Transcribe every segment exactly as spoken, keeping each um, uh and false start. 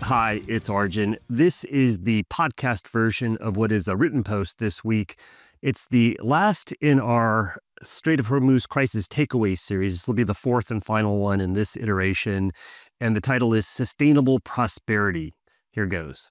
Hi, it's Arjun. This is the podcast version of what is a written post this week. It's the last in our Strait of Hormuz crisis takeaway series. This will be the fourth and final one in this iteration, and the title is Sustainable Prosperity. Here goes.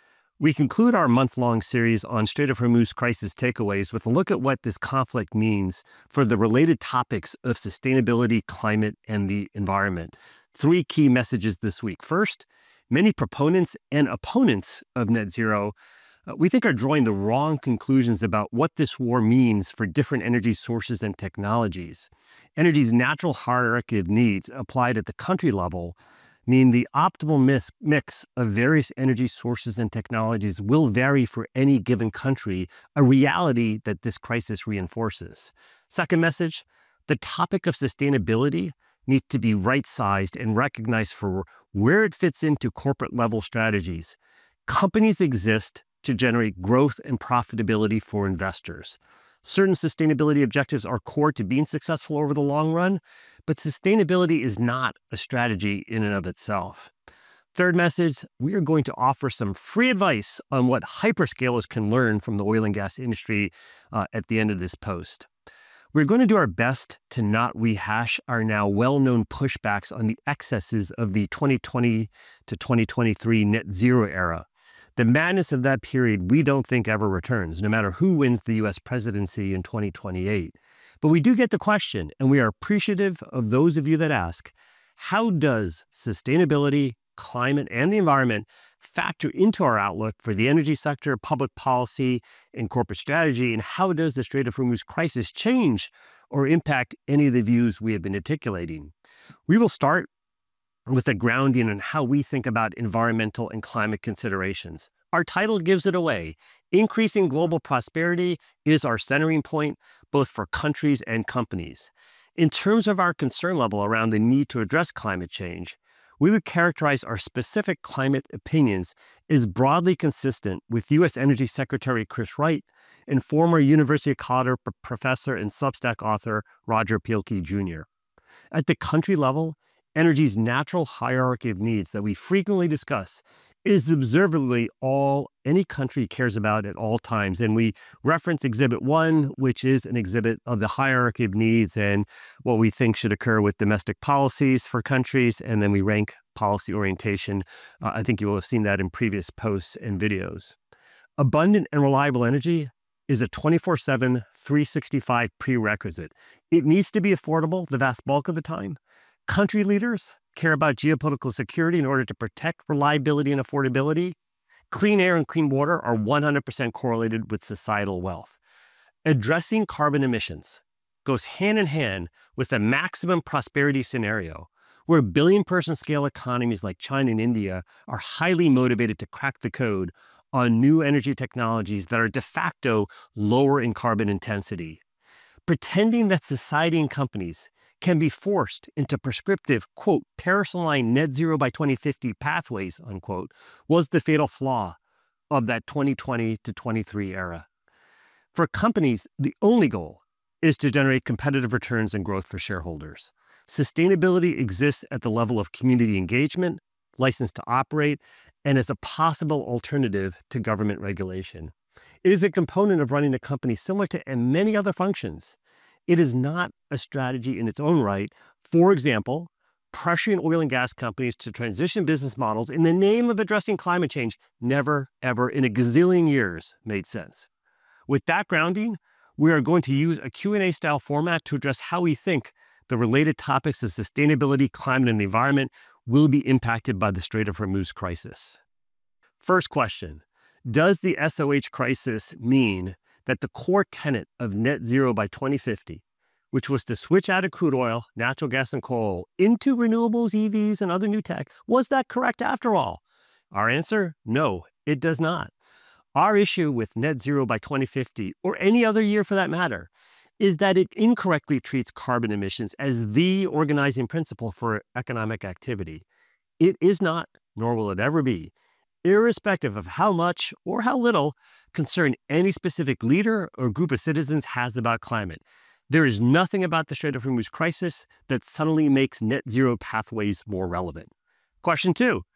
We conclude our month-long series on Strait of Hormuz crisis takeaways with a look at what this conflict means for the related topics of sustainability, climate, and the environment. Three key messages this week. First, many proponents and opponents of net zero, uh, we think, are drawing the wrong conclusions about what this war means for different energy sources and technologies. Energy's natural hierarchy of needs applied at the country level mean the optimal mis- mix of various energy sources and technologies will vary for any given country, a reality that this crisis reinforces. Second message, the topic of sustainability needs to be right-sized and recognized for where it fits into corporate-level strategies. Companies exist to generate growth and profitability for investors. Certain sustainability objectives are core to being successful over the long run, but sustainability is not a strategy in and of itself. Third message, we are going to offer some free advice on what hyperscalers can learn from the oil and gas industry uh, at the end of this post. We're going to do our best to not rehash our now well-known pushbacks on the excesses of the twenty twenty to twenty twenty-three net zero era. The madness of that period we don't think ever returns, no matter who wins the U S presidency in twenty twenty-eight. But we do get the question, and we are appreciative of those of you that ask, how does sustainability, climate, and the environment factor into our outlook for the energy sector, public policy, and corporate strategy, and how does the Strait of Hormuz crisis change or impact any of the views we have been articulating? We will start with a grounding on how we think about environmental and climate considerations. Our title gives it away. Increasing global prosperity is our centering point, both for countries and companies. In terms of our concern level around the need to address climate change, we would characterize our specific climate opinions as broadly consistent with U S Energy Secretary Chris Wright and former University of Colorado professor and Substack author Roger Pielke Junior At the country level, energy's natural hierarchy of needs that we frequently discuss is observably all any country cares about at all times. And we reference Exhibit one, which is an exhibit of the hierarchy of needs and what we think should occur with domestic policies for countries. And then we rank policy orientation. Uh, I think you will have seen that in previous posts and videos. Abundant and reliable energy is a twenty-four seven, three sixty-five prerequisite. It needs to be affordable the vast bulk of the time. Country leaders care about geopolitical security in order to protect reliability and affordability. Clean air and clean water are one hundred percent correlated with societal wealth. Addressing carbon emissions goes hand in hand with a maximum prosperity scenario where billion-person scale economies like China and India are highly motivated to crack the code on new energy technologies that are de facto lower in carbon intensity. Pretending that society and companies can be forced into prescriptive, quote, Paris-aligned net zero by twenty fifty pathways, unquote, was the fatal flaw of that twenty twenty to twenty-three era. For companies, the only goal is to generate competitive returns and growth for shareholders. Sustainability exists at the level of community engagement, license to operate, and as a possible alternative to government regulation. It is a component of running a company similar to many other functions. It is not a strategy in its own right. For example, pressuring oil and gas companies to transition business models in the name of addressing climate change never, ever in a gazillion years made sense. With that grounding, we are going to use a Q and A style format to address how we think the related topics of sustainability, climate, and the environment will be impacted by the Strait of Hormuz crisis. First question, does the S O H crisis mean that the core tenet of net zero by twenty fifty, which was to switch out of crude oil, natural gas, and coal into renewables, E Vs, and other new tech, was that correct after all? Our answer, no, it does not. Our issue with net zero by twenty fifty, or any other year for that matter, is that it incorrectly treats carbon emissions as the organizing principle for economic activity. It is not, nor will it ever be, irrespective of how much or how little concern any specific leader or group of citizens has about climate. There is nothing about the Strait of Hormuz crisis that suddenly makes net zero pathways more relevant. Question two,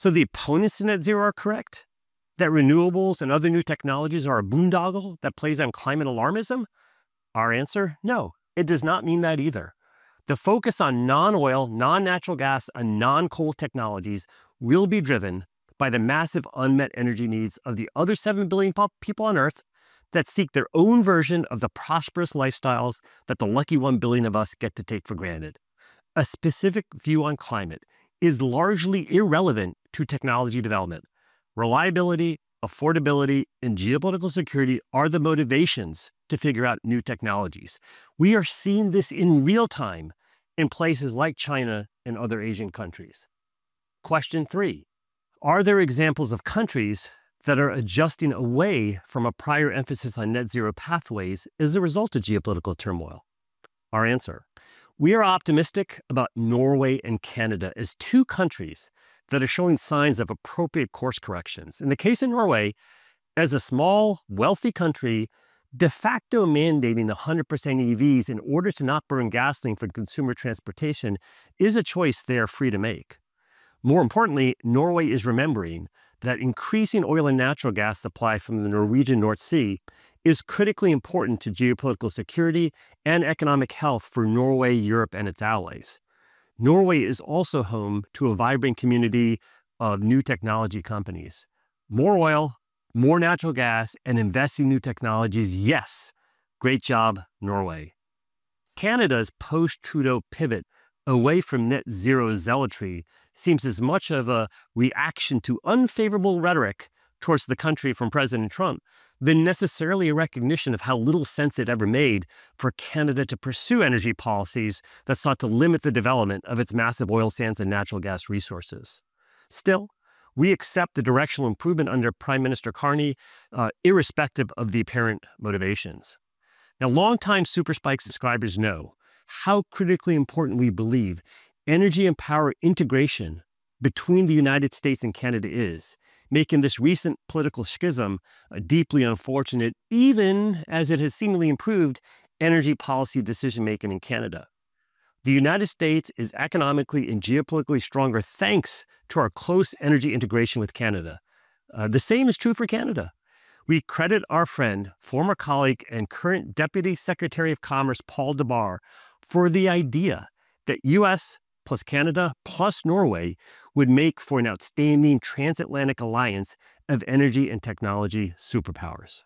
So the opponents to net zero are correct? That renewables and other new technologies are a boondoggle that plays on climate alarmism? Our answer, no, it does not mean that either. The focus on non-oil, non-natural gas, and non-coal technologies will be driven by the massive unmet energy needs of the other seven billion people on Earth that seek their own version of the prosperous lifestyles that the lucky one billion of us get to take for granted. A specific view on climate is largely irrelevant to technology development. Reliability, affordability, and geopolitical security are the motivations to figure out new technologies. We are seeing this in real time in places like China and other Asian countries. Question three, are there examples of countries that are adjusting away from a prior emphasis on net zero pathways as a result of geopolitical turmoil? Our answer, we are optimistic about Norway and Canada as two countries that are showing signs of appropriate course corrections. In the case of Norway, as a small, wealthy country, de facto mandating one hundred percent E Vs in order to not burn gasoline for consumer transportation is a choice they are free to make. More importantly, Norway is remembering that increasing oil and natural gas supply from the Norwegian North Sea is critically important to geopolitical security and economic health for Norway, Europe, and its allies. Norway is also home to a vibrant community of new technology companies. More oil, more natural gas, and investing in new technologies, yes. Great job, Norway. Canada's post-Trudeau pivot away from net zero zealotry seems as much of a reaction to unfavorable rhetoric towards the country from President Trump than necessarily a recognition of how little sense it ever made for Canada to pursue energy policies that sought to limit the development of its massive oil sands and natural gas resources. Still, we accept the directional improvement under Prime Minister Carney, uh, irrespective of the apparent motivations. Now, longtime SuperSpike subscribers know how critically important we believe energy and power integration between the United States and Canada is, making this recent political schism uh, deeply unfortunate, even as it has seemingly improved energy policy decision-making in Canada. The United States is economically and geopolitically stronger thanks to our close energy integration with Canada. Uh, the same is true for Canada. We credit our friend, former colleague, and current Deputy Secretary of Commerce Paul DeBar for the idea that U S plus Canada plus Norway would make for an outstanding transatlantic alliance of energy and technology superpowers.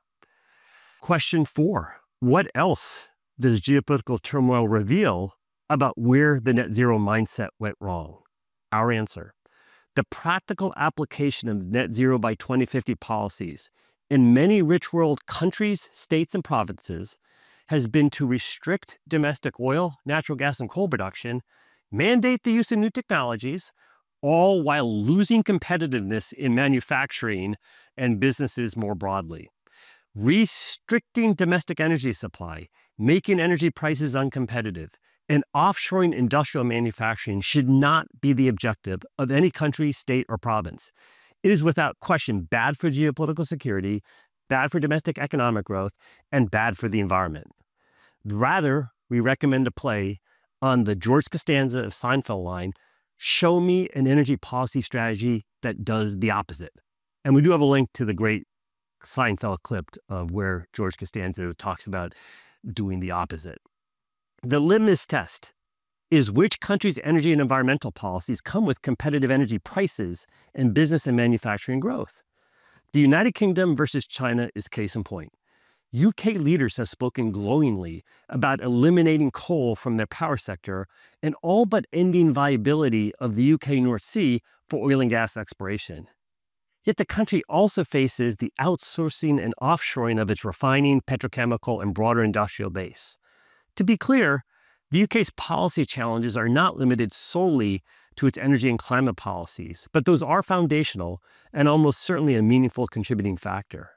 Question four, what else does geopolitical turmoil reveal about where the net zero mindset went wrong? Our answer, the practical application of net zero by twenty fifty policies in many rich world countries, states, and provinces has been to restrict domestic oil, natural gas, and coal production, mandate the use of new technologies, all while losing competitiveness in manufacturing and businesses more broadly. Restricting domestic energy supply, making energy prices uncompetitive, and offshoring industrial manufacturing should not be the objective of any country, state, or province. It is without question bad for geopolitical security, bad for domestic economic growth, and bad for the environment. Rather, we recommend a play on the George Costanza of Seinfeld line, show me an energy policy strategy that does the opposite. And we do have a link to the great Seinfeld clip of where George Costanza talks about doing the opposite. The litmus test is which countries' energy and environmental policies come with competitive energy prices and business and manufacturing growth. The United Kingdom versus China is case in point. U K leaders have spoken glowingly about eliminating coal from their power sector and all but ending viability of the U K North Sea for oil and gas exploration. Yet the country also faces the outsourcing and offshoring of its refining, petrochemical, and broader industrial base. To be clear, the U K's policy challenges are not limited solely to its energy and climate policies, but those are foundational and almost certainly a meaningful contributing factor.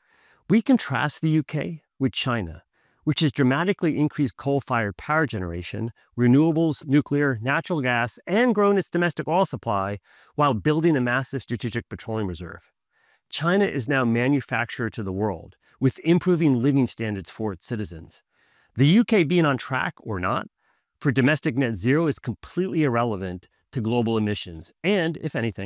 We contrast the U K with China, which has dramatically increased coal-fired power generation, renewables, nuclear, natural gas, and grown its domestic oil supply while building a massive strategic petroleum reserve. China is now manufacturer to the world, with improving living standards for its citizens. The U K being on track or not for domestic net zero is completely irrelevant to global emissions and, if anything,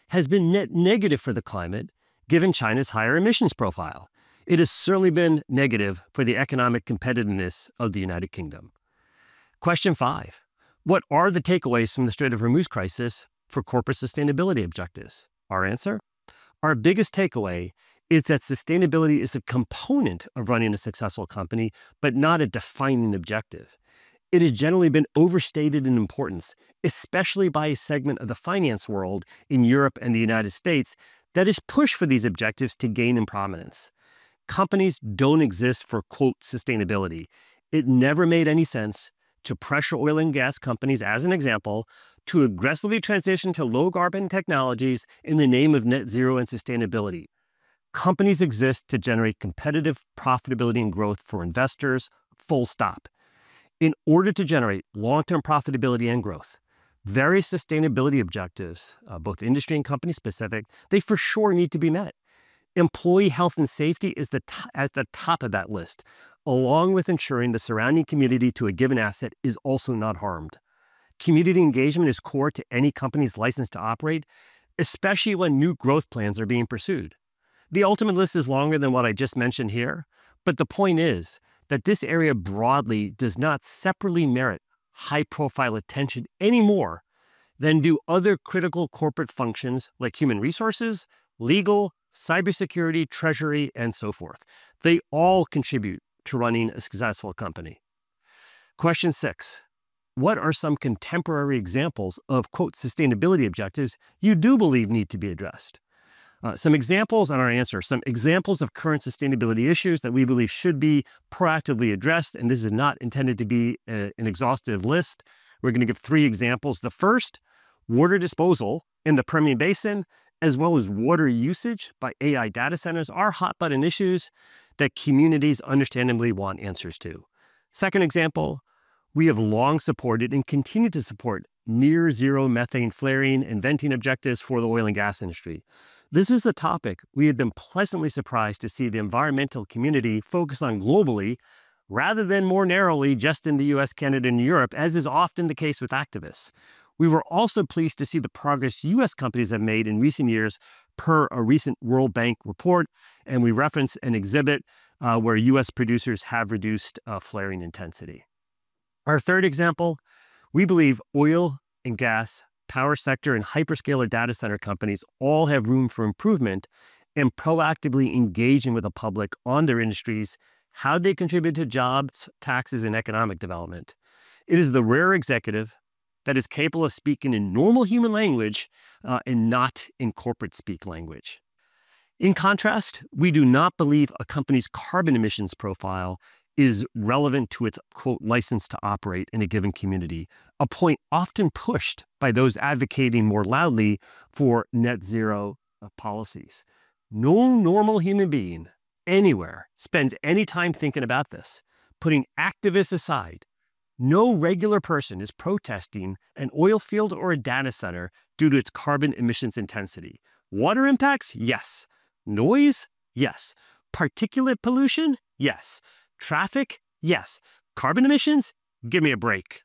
has been net negative for the climate, given China's higher emissions profile. It has certainly been negative for the economic competitiveness of the United Kingdom. Question five. What are the takeaways from the Strait of Hormuz crisis for corporate sustainability objectives? Our answer? Our biggest takeaway is that sustainability is a component of running a successful company, but not a defining objective. It has generally been overstated in importance, especially by a segment of the finance world in Europe and the United States that has pushed for these objectives to gain in prominence. Companies don't exist for, quote, sustainability. It never made any sense to pressure oil and gas companies, as an example, to aggressively transition to low-carbon technologies in the name of net zero and sustainability. Companies exist to generate competitive profitability and growth for investors, full stop. In order to generate long-term profitability and growth, various sustainability objectives, uh, both industry and company specific, they for sure need to be met. Employee health and safety is the t- at the top of that list, along with ensuring the surrounding community to a given asset is also not harmed. Community engagement is core to any company's license to operate, especially when new growth plans are being pursued. The ultimate list is longer than what I just mentioned here, but the point is that this area broadly does not separately merit high-profile attention any more than do other critical corporate functions like human resources, legal, cybersecurity, treasury, and so forth. They all contribute to running a successful company. Question six. What are some contemporary examples of, quote, sustainability objectives you do believe need to be addressed? Uh, some examples on our answer, some examples of current sustainability issues that we believe should be proactively addressed, and this is not intended to be a, an exhaustive list. We're going to give three examples. The first, water disposal in the Permian Basin, as well as water usage by A I data centers, are hot-button issues that communities understandably want answers to. Second example, we have long supported and continue to support near zero methane flaring and venting objectives for the oil and gas industry. This is a topic we have been pleasantly surprised to see the environmental community focus on globally rather than more narrowly just in the U S, Canada, and Europe, as is often the case with activists. We were also pleased to see the progress U S companies have made in recent years per a recent World Bank report, and we reference an exhibit uh, where U S producers have reduced uh, flaring intensity. Our third example, we believe oil and gas, power sector, and hyperscaler data center companies all have room for improvement in proactively engaging with the public on their industries, how they contribute to jobs, taxes, and economic development. It is the rare executive that is capable of speaking in normal human language uh, and not in corporate speak language. In contrast, we do not believe a company's carbon emissions profile is relevant to its, quote, license to operate in a given community, a point often pushed by those advocating more loudly for net zero uh, policies. No normal human being anywhere spends any time thinking about this. Putting activists aside, no regular person is protesting an oil field or a data center due to its carbon emissions intensity. Water impacts? Yes. Noise? Yes. Particulate pollution? Yes. Traffic? Yes. Carbon emissions? Give me a break.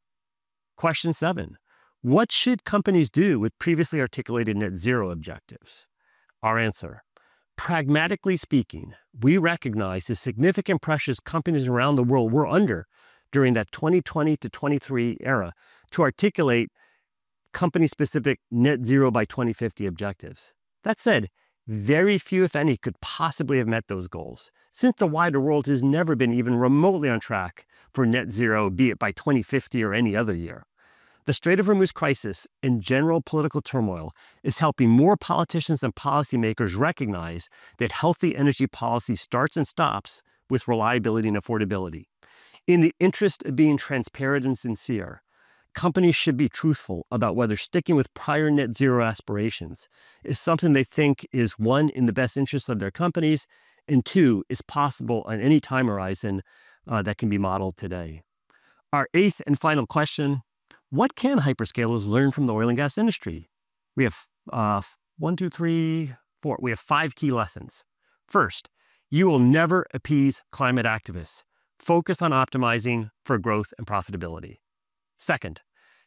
Question seven. What should companies do with previously articulated net zero objectives? Our answer. Pragmatically speaking, we recognize the significant pressures companies around the world were under during that twenty twenty to twenty-three era to articulate company-specific net zero by twenty fifty objectives. That said, very few, if any, could possibly have met those goals, since the wider world has never been even remotely on track for net zero, be it by twenty fifty or any other year. The Strait of Hormuz crisis and general political turmoil is helping more politicians and policymakers recognize that healthy energy policy starts and stops with reliability and affordability. In the interest of being transparent and sincere, companies should be truthful about whether sticking with prior net zero aspirations is something they think is, one, in the best interest of their companies, and two, is possible on any time horizon uh, that can be modeled today. Our eighth and final question, what can hyperscalers learn from the oil and gas industry? We have uh, one, two, three, four. We have five key lessons. First, you will never appease climate activists. Focus on optimizing for growth and profitability. Second,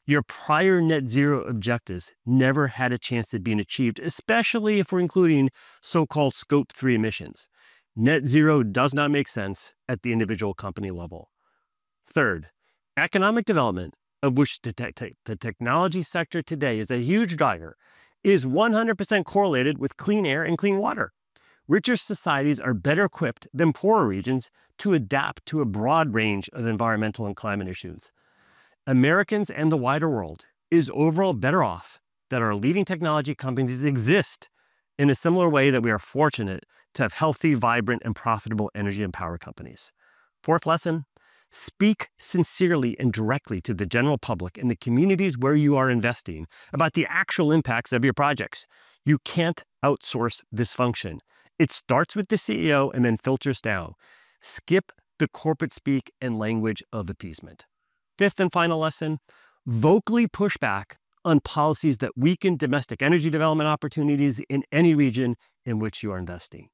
Your prior net zero objectives never had a chance at being achieved, especially if we're including so-called scope three emissions. Net zero does not make sense at the individual company level. Third, economic development, of which the, te te the technology sector today is a huge driver, is one hundred percent correlated with clean air and clean water. Richer societies are better equipped than poorer regions to adapt to a broad range of environmental and climate issues. Americans and the wider world is overall better off that our leading technology companies exist in a similar way that we are fortunate to have healthy, vibrant, and profitable energy and power companies. Fourth lesson, speak sincerely and directly to the general public and the communities where you are investing about the actual impacts of your projects. You can't outsource this function. It starts with the C E O and then filters down. Skip the corporate speak and language of appeasement. Fifth and final lesson, vocally push back on policies that weaken domestic energy development opportunities in any region in which you are investing.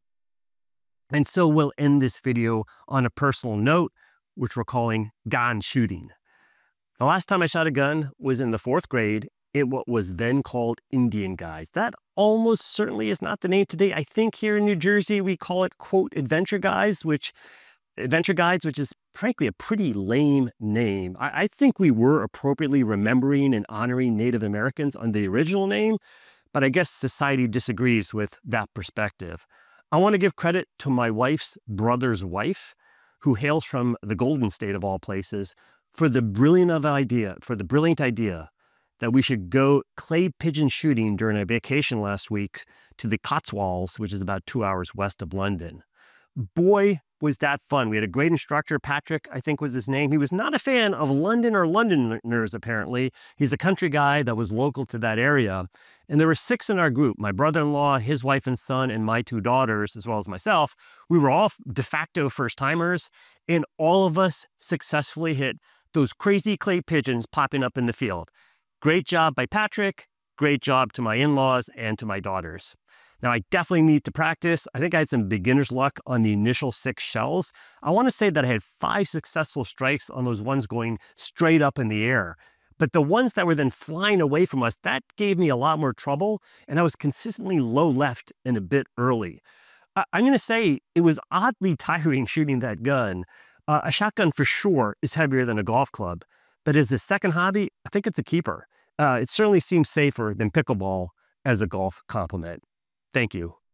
And so we'll end this video on a personal note, which we're calling gun shooting. The last time I shot a gun was in the fourth grade in what was then called Indian Guys. That almost certainly is not the name today. I think here in New Jersey, we call it, quote, Adventure Guys, which Adventure Guides, which is frankly a pretty lame name. I, I think we were appropriately remembering and honoring Native Americans on the original name, but I guess society disagrees with that perspective. I want to give credit to my wife's brother's wife, who hails from the Golden State of all places, for the brilliant of idea, for the brilliant idea that we should go clay pigeon shooting during a vacation last week to the Cotswolds, which is about two hours west of London. Boy, was that fun. We had a great instructor, Patrick, I think was his name. He was not a fan of London or Londoners, apparently. He's a country guy that was local to that area. And there were six in our group, my brother-in-law, his wife and son, and my two daughters, as well as myself. We were all de facto first-timers, and all of us successfully hit those crazy clay pigeons popping up in the field. Great job by Patrick. Great job to my in-laws and to my daughters. Now, I definitely need to practice. I think I had some beginner's luck on the initial six shells. I want to say that I had five successful strikes on those ones going straight up in the air. But the ones that were then flying away from us, that gave me a lot more trouble, and I was consistently low left and a bit early. I I'm going to say it was oddly tiring shooting that gun. Uh, a shotgun for sure is heavier than a golf club, but as a second hobby, I think it's a keeper. Uh, it certainly seems safer than pickleball as a golf complement. Thank you.